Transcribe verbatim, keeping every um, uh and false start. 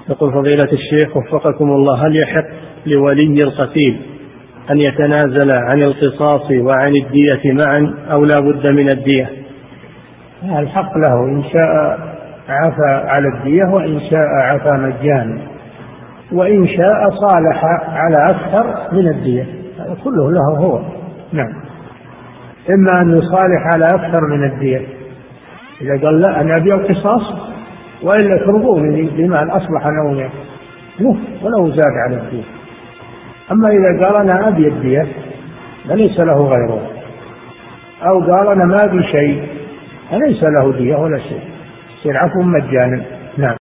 يقول فضيلة الشيخ وفقكم الله، هل يحق لولي القتيل أن يتنازل عن القصاص وعن الدية معا أو لا بد من الدية؟ الحق له، إن شاء عفى على الدية وإن شاء عفى مجانا، وإن شاء صالح على أكثر من الدية، كله له هو. نعم، إما أن يصالح على أكثر من الدية إذا قال لا أنا أبي القصاص وإلا ترضوني بما أصلح نومي ولو زاد على الدية. أما إذا قال أنا أبي الدية فليس له غيره، أو قال أنا ما أبي شيء فليس له دية ولا شيء، يصير عفو مجانا. نعم.